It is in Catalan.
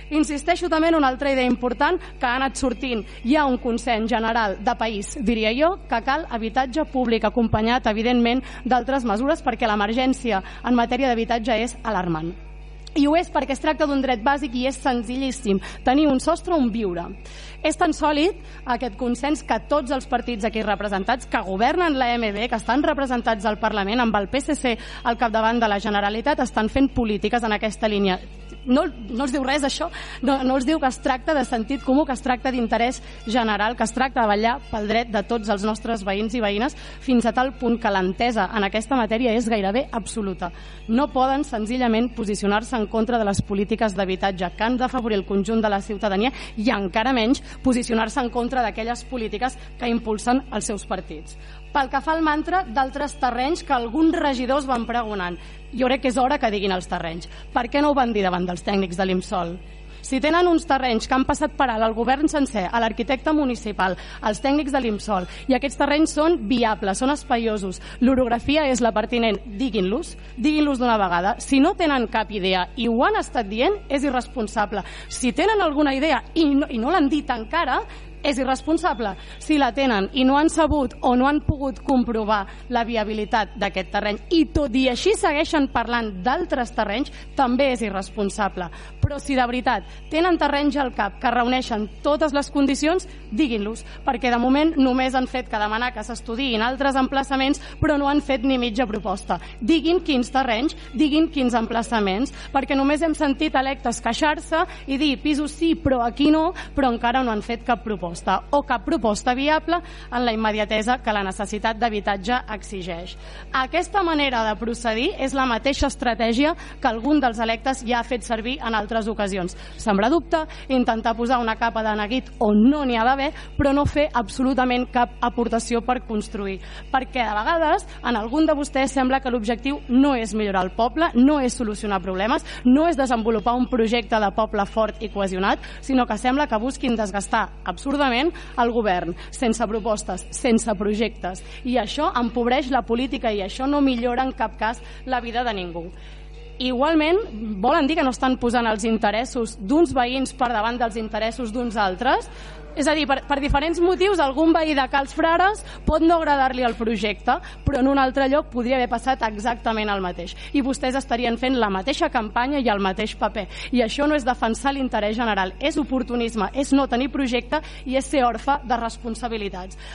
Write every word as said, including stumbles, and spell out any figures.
Insisteixo també en una altra idea important que ha anat sortint. Hi ha un consens general de país, diria jo, que cal habitatge públic, acompanyat, evidentment, d'altres mesures, perquè l'emergència en matèria d'habitatge és alarmant. I ho és perquè es tracta d'un dret bàsic i és senzillíssim, tenir un sostre on viure. És tan sòlid aquest consens que tots els partits aquí representats, que governen l'A M B, que estan representats al Parlament, amb el P S C al capdavant de la Generalitat, estan fent polítiques en aquesta línia. No, no els diu res això, no, no els diu que es tracta de sentit comú, que es tracta d'interès general, que es tracta de vetllar pel dret de tots els nostres veïns i veïnes, fins a tal punt que l'entesa en aquesta matèria és gairebé absoluta. No poden senzillament posicionar-se en contra de les polítiques d'habitatge que han d'afavorir el conjunt de la ciutadania i encara menys posicionar-se en contra d'aquelles polítiques que impulsen els seus partits. Pel que fa al mantra d'altres terrenys que alguns regidors van pregonant, jo crec que és hora que diguin els terrenys. Per què no ho van dir davant dels tècnics de l'IMSOL? Si tenen uns terrenys que han passat per alt al govern sencer, a l'arquitecte municipal, als tècnics de l'IMSOL, i aquests terrenys són viables, són espaiosos, l'orografia és la pertinent, diguin-los, diguin-los d'una vegada. Si no tenen cap idea i ho han estat dient, és irresponsable. Si tenen alguna idea i no, i no l'han dit encara, és irresponsable. Si la tenen i no han sabut o no han pogut comprovar la viabilitat d'aquest terreny i tot i així segueixen parlant d'altres terrenys, també és irresponsable. Però si de veritat tenen terrenys al cap que reuneixen totes les condicions, diguin-los, perquè de moment només han fet que demanar que s'estudiïn altres emplaçaments, però no han fet ni mitja proposta. Diguin quins terrenys, diguin quins emplaçaments, perquè només hem sentit electes queixar-se i dir pisos sí, però aquí no, però encara no han fet cap proposta o cap proposta viable en la immediatesa que la necessitat d'habitatge exigeix. Aquesta manera de procedir és la mateixa estratègia que algun dels electes ja ha fet servir en altres ocasions. Sembrar dubte, intentar posar una capa de neguit on no n'hi ha d'haver, però no fer absolutament cap aportació per construir. Perquè de vegades en algun de vostès sembla que l'objectiu no és millorar el poble, no és solucionar problemes, no és desenvolupar un projecte de poble fort i cohesionat, sinó que sembla que busquin desgastar absurdament el govern, sense propostes, sense projectes. I això empobreix la política i això no millora en cap cas la vida de ningú. Igualment, volen dir que no estan posant els interessos d'uns veïns per davant dels interessos d'uns altres? És a dir, per, per diferents motius, algun veí de Cals Frares pot no agradar-li el projecte, però en un altre lloc podria haver passat exactament el mateix. I vostès estarien fent la mateixa campanya i el mateix paper. I això no és defensar l'interès general, és oportunisme, és no tenir projecte i és ser orfe de responsabilitats.